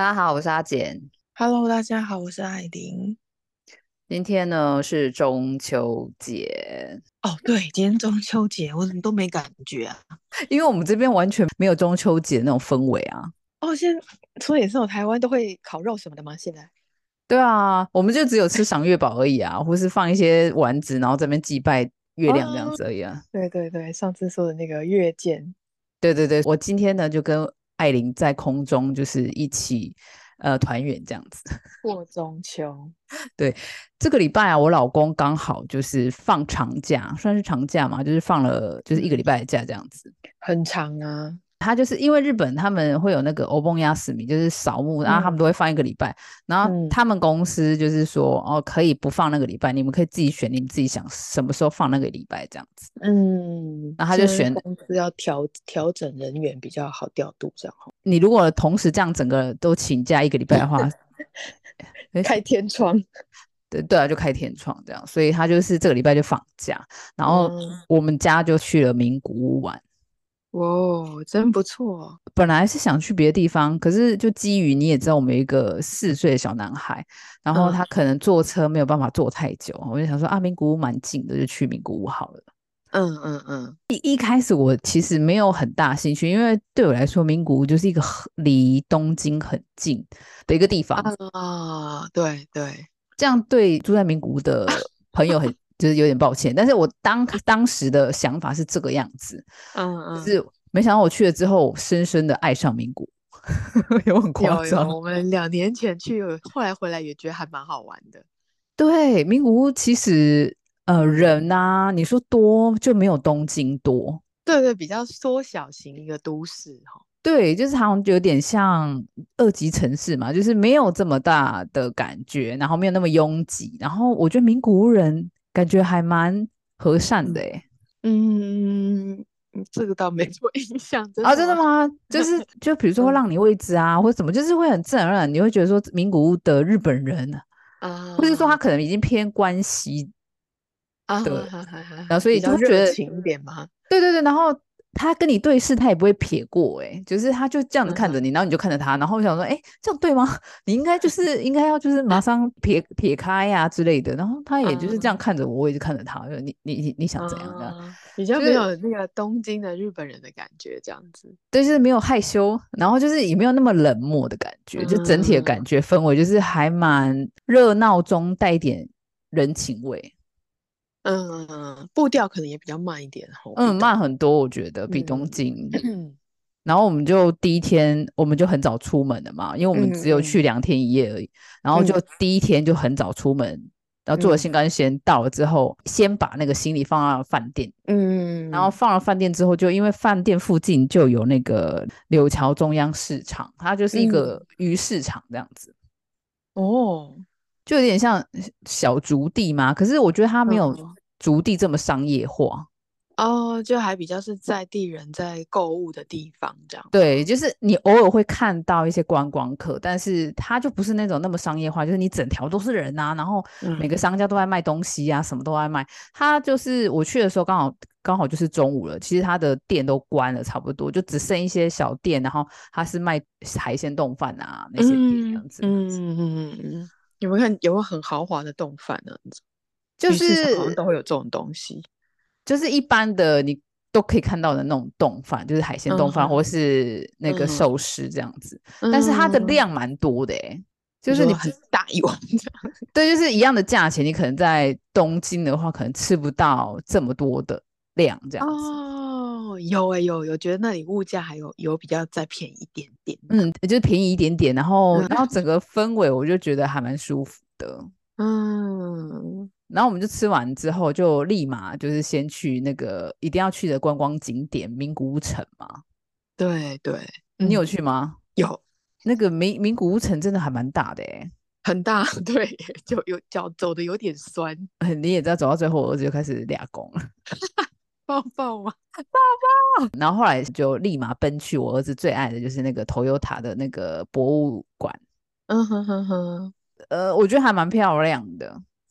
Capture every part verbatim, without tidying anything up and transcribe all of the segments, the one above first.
大家好，我是阿简。 Hello，大家好，我是艾琳。 今天呢是中秋节， 哦，对，今天中秋节，我怎么都没感觉啊？ 因为我们这边完全没有中秋节那种氛围啊。 哦，现在所以是有台湾都会烤肉什么的吗？现在？ 对啊，我们就只有吃赏月堡而已啊，或是放一些丸子，然后这边祭拜月亮这样哦， 子而已啊。 对对对，上次说的那个月见对对对，我今天呢就跟艾琳在空中就是一起呃团圆这样子。 过中秋， 对，这个礼拜啊，我老公刚好就是放长假，算是长假嘛，就是放了就是一个礼嗯， 拜的假这样子。 很长啊。 他就是因为日本他们会有那个欧崩亚死米，就是扫墓，然后他们都会嗯放一个礼拜，然后嗯他们公司就是说哦，可以不放那个礼拜，你们可以自己选，你们自己想什么时候放那个礼拜这样子。 嗯， 然后他就现在选公司要调调整人员比较好调度，这样哦。 你如果同时这样整个都请假一个礼拜的话，诶开天窗。 对对啊，就开天窗这样，所以他就是这个礼拜就放假，然后嗯， 我们家就去了名古屋玩。 哇，真不错。 本来是想去别的地方，可是就基于你也知道，我们有一个四岁的小男孩，然后他嗯可能坐车没有办法坐太久，我就想说啊，名古屋蛮近的，就去名古屋好了。 嗯嗯嗯一一开始我其实没有很大兴趣，因为对我来说，名古屋就是一个很离东京很近的一个地方， 啊，对对， 这样对住在名古屋的朋友很就是有点抱歉。但是我当当时的想法是这个样子， 嗯嗯。 就是没想到我去了之后，深深的爱上名古屋，有很夸有有， 张。 我们两年前去，后来回来也觉得还蛮好玩的。 对，名古屋其实呃嗯， 人呐、你说多就没有东京多。 对对，比较缩小型一个都市哈。 对，就是好像有点像二级城市嘛，就是没有这么大的感觉，然后没有那么拥挤，然后我觉得名古屋人感觉还蛮和善的嗯诶。 嗯，嗯这个倒没什么印象，真啊， 的吗？ 真的吗？就是就比如说会嗯让你位置啊，或者什么，就是会很自然而然，你会觉得说名古屋的日本人，或者说他啊可能已经偏关西啊， 的， 哈哈哈哈， 然后所以就比较会觉得热情一点嘛。 对对对，然后他跟你对视，他也不会撇过，哎，就是他就这样子看着嗯你，然后你就看着他，然后我想说，哎，这样对吗？你应该就是应该要就是马上撇撇开呀、之类的，然后他也就是这样嗯看着我，我也就看着他，就你你你你想怎样这样， 啊，比较没就是有那个东京的日本人的感觉，这样子。 对，就是没有害羞，然后就是也没有那么冷漠的感觉，就整体的感嗯觉氛围就是还蛮热闹中带一点人情味。 嗯，步调可能也比较慢一点吼，比嗯，慢东。 很多，我觉得比东嗯京。然后我们就第一天，我们就很早出门了嘛，因为我们只有去嗯嗯两天一夜而已。然后就嗯第一天就很早出门，然后坐了嗯新干线到了之后，先把那个行李放到饭店，然后嗯放了饭店之后，就因为饭店附近就有那个柳桥中央市场，它就是一个嗯， 鱼市场这样子， 哦， 就有点像小竹地嘛。可是我觉得它没有嗯竹地这么商业化。 哦，就还比较是在地人在购物的地方这样子对， 吗？ 就是你偶尔会看到一些观光客，但是它就不是那种那么商业化，就是你整条都是人啊，然后每嗯个商家都在卖东西啊，什么都在卖。它就是我去的时候刚好刚好就是中午了，其实它的店都关了差不多，就只剩一些小店，然后它是卖海鲜冻饭啊那些店这嗯样子。 嗯嗯嗯，有没有看有没有很豪华的冻饭呢？ 就鱼市场好像是都会有这种东西。 就是一般的你都可以看到的那种冻饭，就是海鲜冻饭或嗯是那个寿嗯司这样子，但是它的嗯， 量蛮多的诶、就是你你说很大一碗这样。 对，就是一样的价钱，你可能在东京的话，可能吃不到这么多的量，这样子。 哦，有诶、有有，觉得那里物价还有有比较再便宜一点点这样。 嗯，就是便宜一点点，然后然后嗯整个氛围我就觉得还蛮舒服的。 嗯， 然后我们就吃完之后，就立马就是先去那个一定要去的观光景点名古屋城嘛。 对对， 你有嗯， 去吗？ 有那个名名古屋城真的还蛮大的诶、 很大，对，就有脚走的有点酸， 欸，你也知道走到最后，我儿子就开始俩拱了。 抱抱嘛。 然后后来就立马奔去我儿子最爱的就是那个 Toyota 的那个博物馆。 嗯哼哼哼， 呃，我觉得还蛮漂亮的。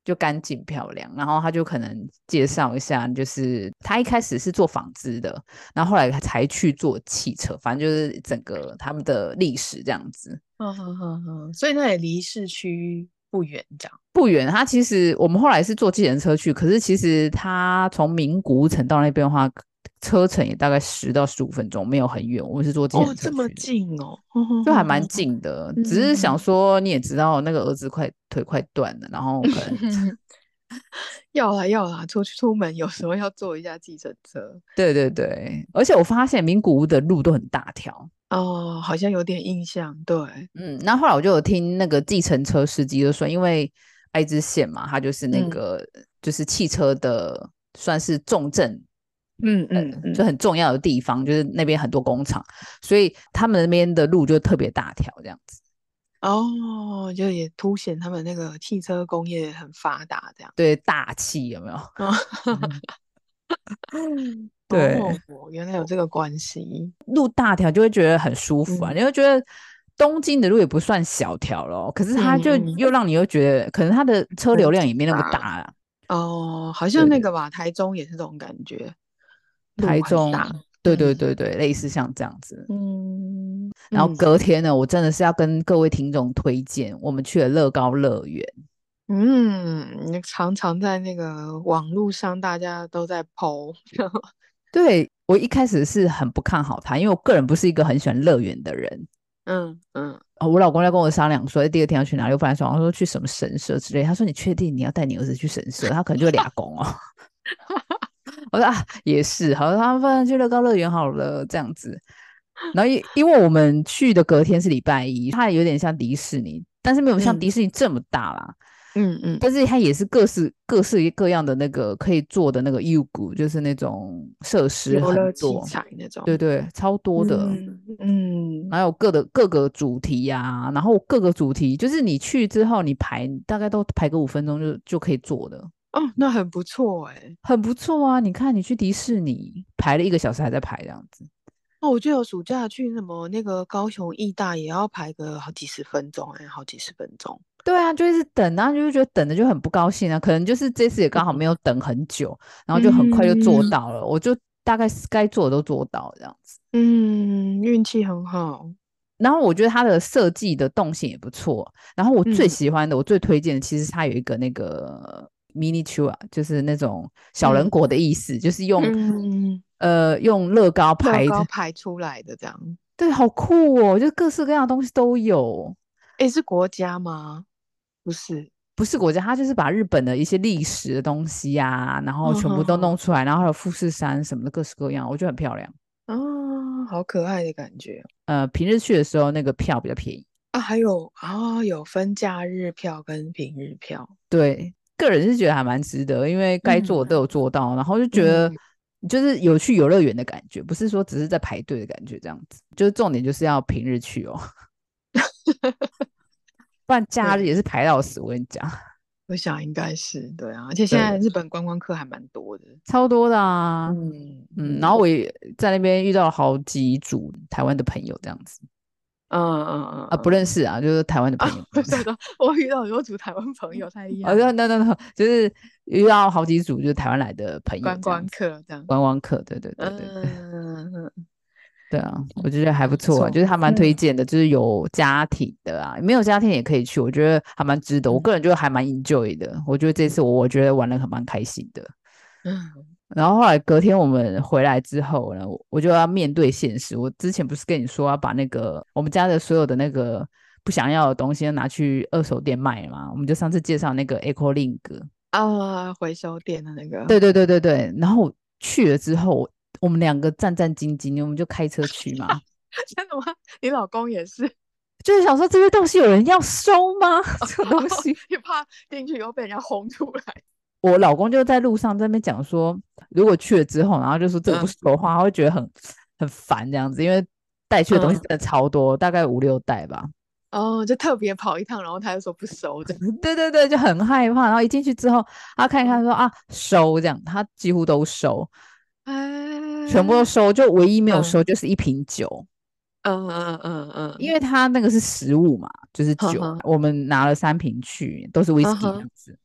就干净漂亮。然后他就可能介绍一下，就是他一开始是做纺织的，然后后来才去做汽车，反正就是整个他们的历史这样子。 嗯哼哼哼，所以那也离市区不远，这样。 不远，他其实我们后来是坐计程车去，可是其实他从名古屋城到那边的话，车程也大概十到十五分钟，没有很远。我们是坐计哦， 程车这么去的， 近哦，哼哼就还蛮哼哼哼近的。只是想嗯， 说，你也知道，那个儿子快腿快断了，然后可能要啦要啦，出去出门有时候要坐一下计程车。 对对对，而且我发现名古屋的路都很大条。 哦，好像有点印象，对。 嗯，那后来我就有听那个计程车司机就说，因为爱知县嘛，它就是那嗯个就是汽车的算是重镇， 嗯呃， 嗯嗯， 就很重要的地方，就是那边很多工厂，所以他们那边的路就特别大条这样子。 哦，就也凸显他们那个汽车工业很发达，这样。 对，大气有没有？ 哦， 对， 哦，原来有这个关系。 路大条就会觉得很舒服啊， 嗯你会觉得东京的路也不算小条咯，可是它就嗯嗯， 又让你又觉得，可能它的车流很量也没那么大。 大啦。 哦，好像对对， 那个吧，台中也是这种感觉，路台很大。 中，对对嗯对对，类似像这样子。 嗯然后嗯隔天呢，我真的是要跟各位听众推荐，我们去了乐高乐园。 嗯，你常常在那个网络上大家都在 po。 对，我一开始是很不看好它，因为我个人不是一个很喜欢乐园的人。 嗯嗯， 哦，我老公在跟我商量说，第二天要去哪里，我本来想说去什么神社之类，他说你确定你要带你儿子去神社？他可能就会俩公哦。我说啊，也是，好，他们不然去乐高乐园好了，这样子。然后因因为我们去的隔天是礼拜一，它有点像迪士尼，但是没有像迪嗯士尼这么大啦。 嗯嗯， 但是它也是各式各式各样的那个可以做的那个游具，就是那种设施游很乐器多， 材那种。 对对，超多的。 嗯嗯， 还有各的各个主题呀、啊，然后各个主题就是你去之后，你排大概都排个五分钟就就可以做的， 哦，那很不错哎。 很不错啊。你看你去迪士尼排了一个小时还在排这样子， 哦，我记得有暑假去什么那个高雄义大也要排个好几十分钟哎，好几十分钟。 对啊，就一直等啊，就是觉得等的就很不高兴啊。可能就是这次也刚好没有等很久，然后就很快就做嗯到了，我就大概该做的都做到这样子。 嗯，运气很好。 然后我觉得它的设计的动线也不错。然后我最嗯喜欢的，我最推荐的，其实它有一个那个 miniature，就是那种小人嗯国的意思，就是用嗯， 呃用乐高排的， 乐高排出来的这样。 对，好酷哦！就各式各样的东西都有。 诶，是国家吗？不是。 不是国家，它就是把日本的一些历史的东西呀、然后嗯全部都弄哼哼， 出来，然后还有富士山什么的，各式各样，我觉得很漂亮。 啊，好可爱的感觉。 呃，平日去的时候那个票比较便宜。 啊！还有啊，有分假日票跟平日票。 对，个人是觉得还蛮值得，因为该做的都嗯有做到，然后就觉得嗯就是有去游乐园的感觉，不是说只是在排队的感觉这样子。就是重点就是要平日去哦，不然假日对， 也是排到死。我跟你讲， 我想应该是对啊，而且现在对， 日本观光客还蛮多的。 超多的啊。 嗯嗯，然后嗯我也在那边遇到了好几组台湾的朋友，这样子嗯嗯嗯啊，不嗯嗯认识啊，就是台湾的啊， 朋友这样子。 对的，我遇到很多组台湾朋友，太厉哦， 害了。 那那那那，就是遇到好几组就是台湾来的朋友观光这样子， 客这样。 观光客，对对对对对。 嗯嗯， 对啊，我觉得还不错啊， 不错。 就是还蛮推嗯荐的，就是有家庭的啊，没有家庭也可以去，我觉得还蛮值得。我嗯个人就还蛮 enjoy 的，我觉得这次我我觉得玩的很蛮开心的。 嗯然后后来隔天我们回来之后呢，我我就要面对现实。我之前不是跟你说要把那个我们家的所有的那个不想要的东西拿去二手店卖嘛？我们就上次介绍那个 EcoLink， 啊，回收店的那个。 对对对对对。然后去了之后，我们两个战战兢兢，我们就开车去嘛。 真的吗？你老公也是？ 就是想说这些东西有人要收吗？这种东西， 也怕进去以后被人家轰出来。 我老公就在路上在那边讲说，如果去了之后，然后就说这个不嗯收的话，他会觉得很很烦这样子，因为带去的东西嗯， 真的超多，大概五六袋吧。 哦，就特别跑一趟，然后他就说不收这样。 对对对，就很害怕。然后一进去之后，他看一看嗯， 说啊收这样，他几乎都收，全部都哎， 收，就唯一没有收嗯就是一瓶酒。 嗯嗯嗯嗯， 因为他那个是食物嘛，就是酒， 呵呵， 我们拿了三瓶去，都是嗯 whisky 这哼， 样子。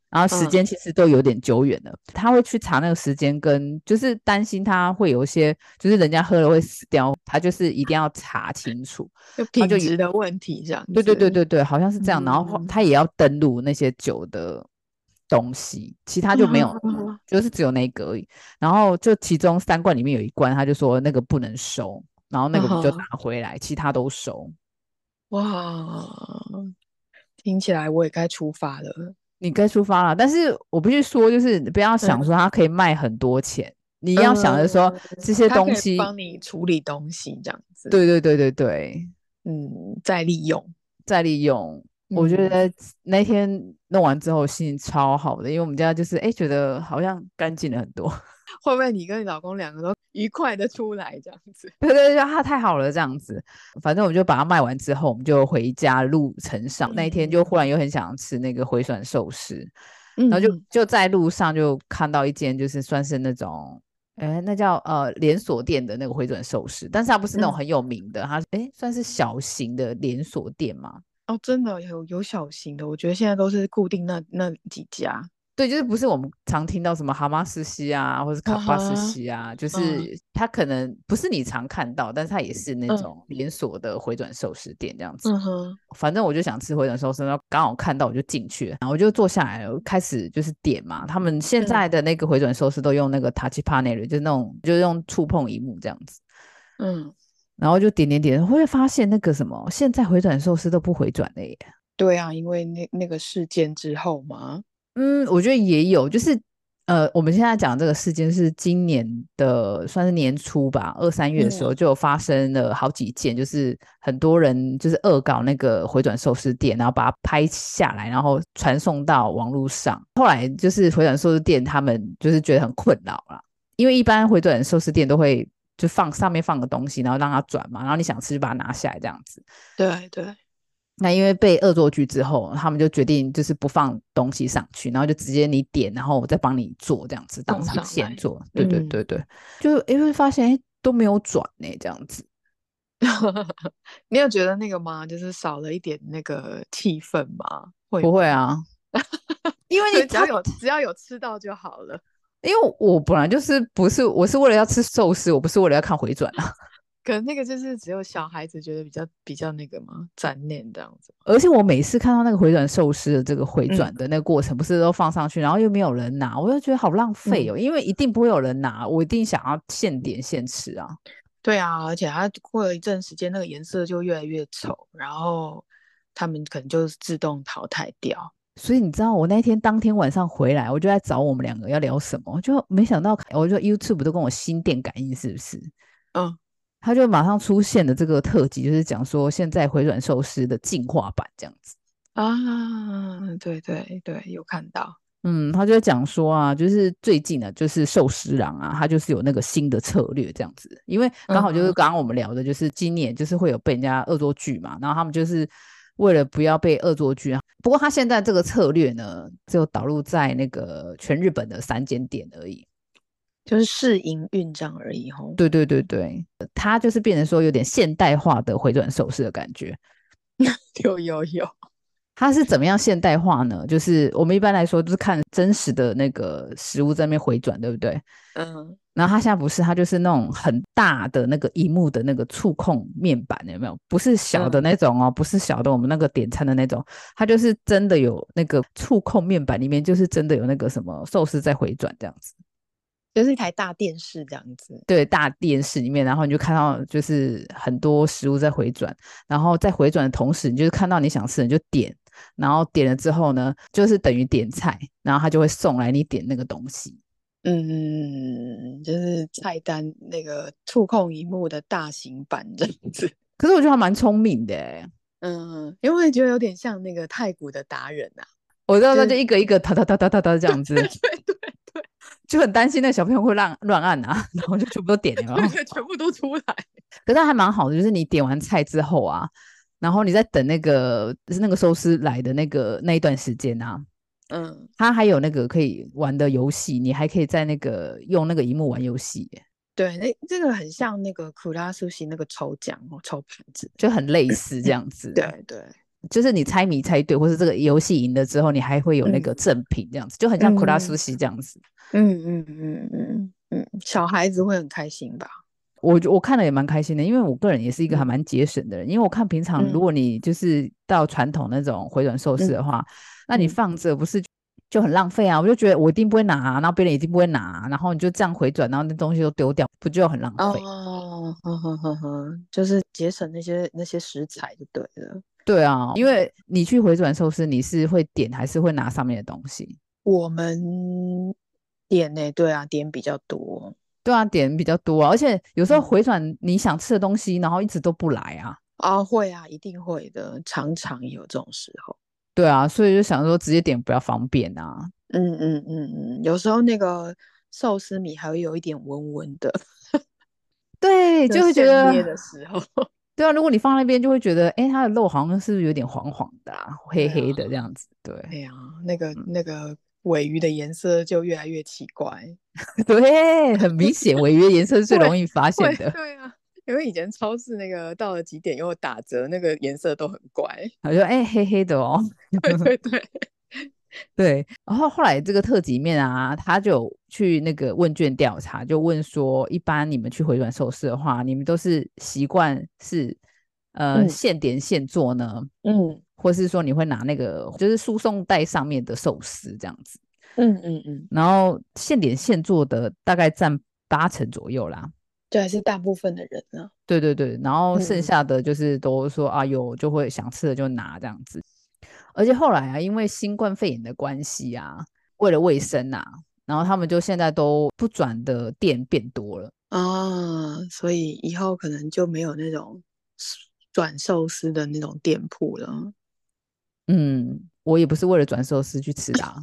然后时嗯， 间其实都有点久远了，他会去查那个时间，跟就是担心他会有一些，就是人家喝了会死掉，他就是一定要查清楚， 就然后就有， 品质的问题这样对对对子。 对对，好像是这样，然后嗯他也要登录那些酒的东西，其他就没有， 嗯就是只有那个而已。然后就其中三罐里面有一罐，他就说那个不能收，然后那个我们就拿嗯， 回来，其他都收。 哇，听起来我也该出发了。 你该出发了，但是我必须说，就是你不要想说嗯它可以卖很多钱，你要想的说嗯， 这些他可以东西， 帮你处理东西这样子。 对对对对对， 嗯，再利用。 再利用。我觉嗯， 得那天弄完之后心情超好的，因为我们家就是哎觉得好像干净了很多。 会不会你跟你老公两个都愉快的出来这样子？ 对对对，它太好了这样子。反正我们就把它卖完之后，我们就回家路程上。那一天就嗯忽然又很想吃那个回转寿司，然后就嗯嗯就在路上就看到一间就是算是那种，哎，那叫呃连锁店的那个回转寿司，但是它不是那种嗯， 很有名的，它哎算是小型的连锁店嘛。 哦，真的有有小型的，我觉得现在都是固定那那几家。 对，就是不是我们常听到什么蛤蟆寿司啊，或是卡哈巴寿哈， 司啊，就嗯是它可能不是你常看到，但是它也是那嗯种连锁的回转寿司店这样子。 嗯哼， 反正我就想吃回转寿司，然后刚好看到我就进去了，然后我就坐下来了，开始就是点嘛。他们现嗯在的那个回转寿司都用那个 Touch Panel，就是那种就是用触碰荧幕这样子， 嗯， 然后就点点点，会发现那个什么，现在回转寿司都不回转了耶。 对啊，因为那那个事件之后嘛。 嗯，我觉得也有，就是呃，我们现在讲这个事件是今年的，算是年初吧，二三月的时候嗯就有发生了好几件，就是很多人就是恶搞那个回转寿司店，然后把它拍下来，然后传送到网络上。后来就是回转寿司店他们就是觉得很困扰啦，因为一般回转寿司店都会就放上面放个东西，然后让它转嘛，然后你想吃就把它拿下来这样子。 对对， 那因为被恶作剧之后，他们就决定就是不放东西上去，然后就直接你点，然后我再帮你做这样子，当送场上来。 现做。对对嗯， 对对，就因为发现哎都没有转呢、这样子。 你有觉得那个吗？就是少了一点那个气氛吗？会吗？ 不会啊，因为你他只要有只要有吃到就好了。 因为我本来就是不是我是为了要吃寿司，我不是为了要看回转啊。 可能那个就是只有小孩子觉得比较比较那个嘛，残念这样子。 而且我每次看到那个回转寿司的这个回嗯转的那个过程，不是都放上去，然后又没有人拿，我就觉得好浪费嗯， 哦，因为一定不会有人拿，我一定想要现点现吃啊。 对啊，而且它过了一阵时间，那个颜色就越来越丑，然后他们可能就自动淘汰掉。 所以你知道我那天当天晚上回来，我就在找我们两个要聊什么，我就没想到，我就 YouTube 都跟我心电感应是不是？ 嗯他就马上出现了这个特辑，就是讲说现在回转寿司的进化版这样子。 啊，对对对，有看到。 嗯，他就在讲说啊，就是最近呢，就是寿司郎啊，他就是有那个新的策略这样子，因为刚好就是嗯哼， 刚刚我们聊的，就是今年就是会有被人家恶作剧嘛，然后他们就是为了不要被恶作剧啊，不过他现在这个策略呢，只有导入在那个全日本的三间店而已。 就是试营运这样而已吼。 对对对对，它就是变成说有点现代化的回转寿司的感觉。 有有有。 它是怎么样现代化呢？就是我们一般来说就是看真实的那个食物在那边回转，对不对？ 嗯然后它现在不是，它就是那种很大的那个荧幕的那个触控面板，有没有？不是小的嗯， 那种哦，不是小的我们那个点餐的那种，它就是真的有那个触控面板里面就是真的有那个什么寿司在回转这样子。 就是一台大电视这样子。 对，大电视里面，然后你就看到就是很多食物在回转，然后在回转的同时，你就是看到你想吃的你就点，然后点了之后呢，就是等于点菜，然后他就会送来你点那个东西。 嗯，就是菜单那个触控荧幕的大型版这样子。 可是我觉得还蛮聪明的欸， 嗯，因为觉得有点像那个太古的达人啊。 我知道就是他就一个一个哒哒哒哒哒哒这样子， 对对对就很担心那小朋友会乱乱按啊，然后就全部都点了，然后对对，全部都出来。 可是还蛮好的，就是你点完菜之后啊，然后你在等那个就是那个寿司来的那个那一段时间啊， 嗯， 它还有那个可以玩的游戏，你还可以在那个用那个荧幕玩游戏耶， 对，那这个很像那个库拉苏西那个抽奖哦，抽盘子。 就很类似这样子。 对对， 就是你猜谜猜对，或是这个游戏赢了之后，你还会有那个赠品，这样子、嗯、就很像库拉苏西这样子。 嗯嗯嗯嗯嗯，小孩子会很开心吧？ 我我看了也蛮开心的，因为我个人也是一个还蛮节省的人、嗯、因为我看平常如果你就是到传统那种回转寿司的话、嗯、那你放着不是就很浪费啊，我就觉得我一定不会拿、啊、然后别人一定不会拿、啊、然后你就这样回转，然后那东西都丢掉，不就很浪费？ 哦，呵呵呵呵，就是节省那些那些食材就对了。 对啊，因为你去回转寿司你是会点还是会拿上面的东西？ 我们点呢、欸，对啊，点比较多。 对啊，点比较多啊，而且有时候嗯回转你想吃的东西，然后一直都不来啊。 啊，会啊，一定会的，常常有这种时候。 对啊，所以就想说直接点比较方便啊。 嗯嗯嗯嗯，有时候那个寿司米还会有一点温温的， 对，就会觉现捏得， 的时候。 对啊，如果你放那边就会觉得，哎，它的肉好像是不是有点黄黄的啊，黑对啊， 黑的这样子。对， 哎呀，那个嗯， 那个尾鱼的颜色就越来越奇怪。 对，很明显，尾鱼的颜色是最容易发会， 现的。 对啊，因为以前超市那个到了几点又打折，那个颜色都很怪。 我就哎，黑黑的哦。 对对对， 对，然后后来这个特级面啊，他就有去那个问卷调查，就问说，一般你们去回转寿司的话，你们都是习惯是呃嗯现点现做呢， 嗯或是说你会拿那个就是输送带上面的寿司这样子， 嗯嗯嗯， 然后现点现做的大概占八成左右啦。 这还是大部分的人呢。 对对对，然后剩嗯下的就是都说啊有就会想吃的就拿这样子。而且后来啊，因为新冠肺炎的关系啊，为了卫生啊，然后他们就现在都不转的店变多了。 啊，所以以后可能就没有那种转寿司的那种店铺了。 嗯，我也不是为了转寿司去吃的啊。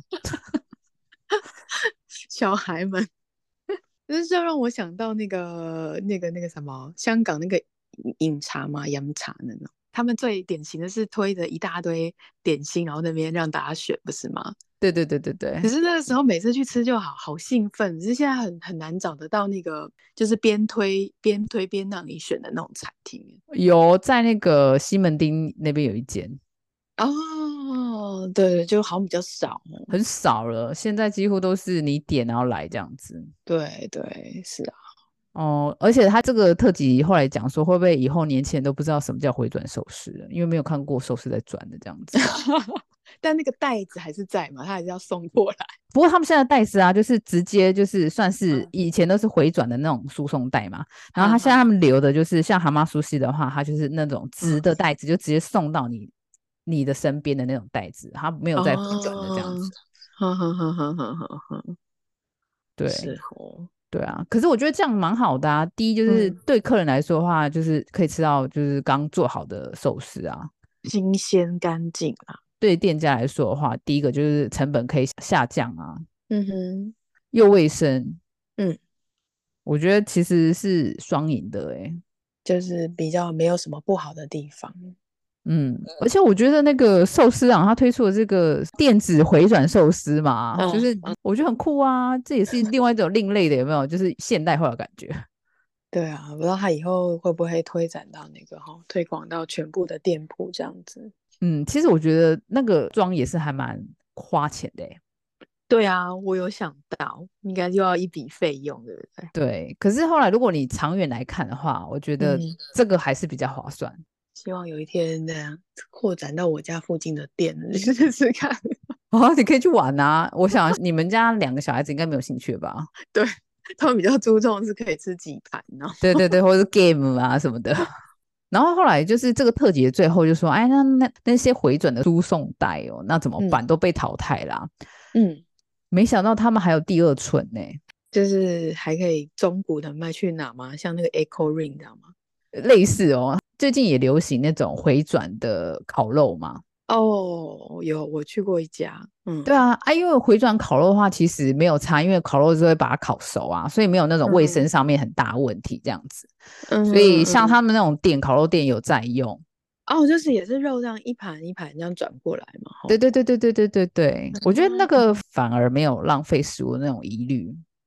小孩们，就是就让我想到那个那个那个什么，香港那个饮茶嘛，洋茶那种。他们最典型的是推着一大堆点心，然后那边让大家选，不是吗？ 对对对对对， 可是那个时候每次去吃就好好兴奋，只是现在很很难找得到那个就是边推边推边让你选的那种餐厅。 有在那个西门町那边有一间， 哦，对，就好像比较少哦。 很少了，现在几乎都是你点然后来这样子。 对对，是啊。 哦，而且他这个特辑后来讲说，会不会以后年轻人都不知道什么叫回转寿司了，因为没有看过寿司在转的这样子。 但那个袋子还是在嘛，他还是要送过来。 不过他们现在的袋子啊，就是直接就是算是嗯以前都是回转的那种输送带嘛，然后他哈哈， 现在他们留的就是像蛤蟆苏西的话，它就是那种直的袋子，就直接送到你你的身边的那种袋子，它没有在回转的这样哦， 子。 哈哈哈哈哈哈哈， 对是哦。 对啊，可是我觉得这样蛮好的啊。第一就是嗯， 对客人来说的话，就是可以吃到就是刚做好的寿司啊。 新鲜干净啦。 对店家来说的话，第一个就是成本可以下降啊， 嗯哼， 又卫生， 嗯， 我觉得其实是双赢的诶、欸。 就是比较没有什么不好的地方。 嗯，而且我觉得那个寿司啊，他推出的这个电子回转寿司嘛，就嗯， 是我觉得很酷啊，这也是另外一种另类的，有没有？就是现代化的感觉。 对啊，不知道他以后会不会推展到那个哈，推广到全部的店铺这样子。 嗯，其实我觉得那个装也是还蛮花钱的欸。 对啊，我有想到，应该又要一笔费用，对不对？ 对，可是后来如果你长远来看的话，我觉得嗯， 这个还是比较划算。 希望有一天呢，扩展到我家附近的店试试看。 哦，你可以去玩啊！我想你们家两个小孩子应该没有兴趣吧？ 对，他们比较注重是可以吃几盘，然后对对对，或者是 game 啊什么的。然后后来就是这个特辑的最后就说，哎，那那那些回转的输送带哦，那怎么嗯办？都被淘汰啦。 嗯， 没想到他们还有第二春呢， 就是还可以中古的卖去哪吗？像那个 Echo Ring，你知道吗？ 类似哦。最近也流行那种回转的烤肉嘛。 哦，有，我去过一家。嗯对啊，啊，因为回转烤肉的话，其实没有差，因为烤肉是会把它烤熟啊，所以没有那种卫嗯生上面很大问题这样子。 嗯所以像嗯， 他们那种店，烤肉店有在用。 哦，就是也是肉这样一盘一盘这样转过来嘛，吼。 对对对对对对对对，我觉得那哦， 个反而没有浪费食物的那种疑虑。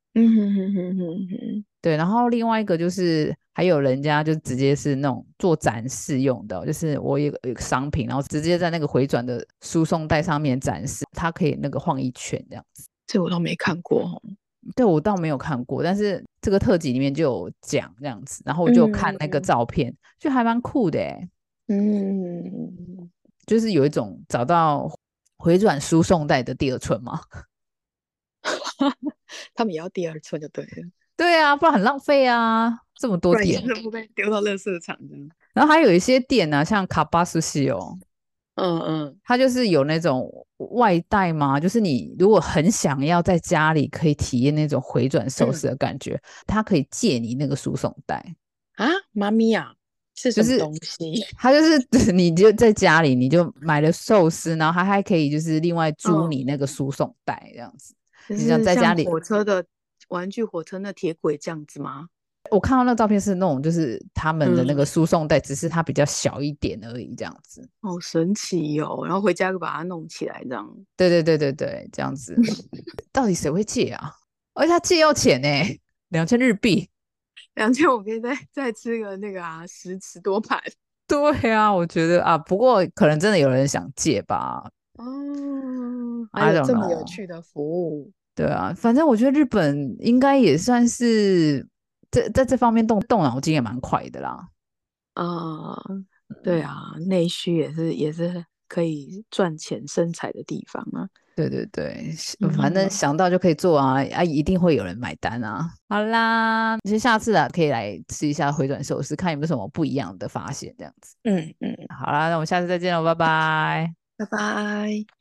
嗯哼哼哼哼哼， 对，然后另外一个就是还有人家就直接是那种做展示用的哦，就是我有有个商品，然后直接在那个回转的输送带上面展示，它可以那个晃一圈这样子。 这我倒没看过哦。 对，我倒没有看过，但是这个特辑里面就有讲这样子，然后我就看那个嗯照片，就还蛮酷的诶， 嗯， 就是有一种找到回转输送带的第二春嘛。 他们也要第二春就对了， 对啊，不然很浪费啊，这么多不然也店。 是不被丢到垃圾场这样。 然后还有一些店呢、啊，像卡巴苏西哦， 嗯嗯它就是有那种外带嘛，就是你如果很想要在家里可以体验那种回转寿司嗯的感觉，它可以借你那个输送带， 啊，妈咪呀，是就是什么东西？ 它就是你就在家里你就买了寿司，然后它还可以就是另外租嗯， 你那个输送带这样子。你想就是像在家里， 火车的玩具火车那铁轨这样子吗？ 我看到那照片是那种就是他们的那个嗯， 输送带，只是它比较小一点而已这样子。 好神奇哦！然后回家就把它弄起来这样。 对对对对对，这样子，到底谁会借啊？而且他借要钱呢、两千日币。 两天我可以再再吃个那个啊，十十多盘。 对啊，我觉得啊，不过可能真的有人想借吧哦，还 ，I 有 don't 这么有 know。 趣的服务。 对啊，反正我觉得日本应该也算是这在这方面动动脑筋也蛮快的啦。 啊、对啊，内需也是也是可以赚钱生财的地方啊。 对对对，反正嗯想到就可以做啊，啊，一定会有人买单啊。好啦，其实下次啊，可以来吃一下回转寿司，看有没有什么不一样的发现，这样子。 嗯嗯， 好啦，那我们下次再见喽，拜拜。 拜拜。